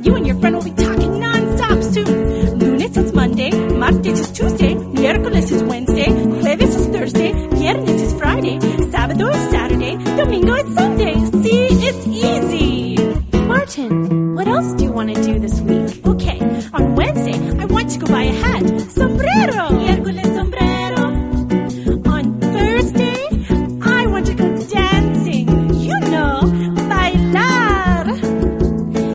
You and your friend will be talking non-stop soon. Lunes is Monday, martes is Tuesday, miércoles is Wednesday, jueves is Thursday, viernes is Friday, sábado is Saturday, domingo is Sunday. See, it's easy. Martin, what else do you want to do this week?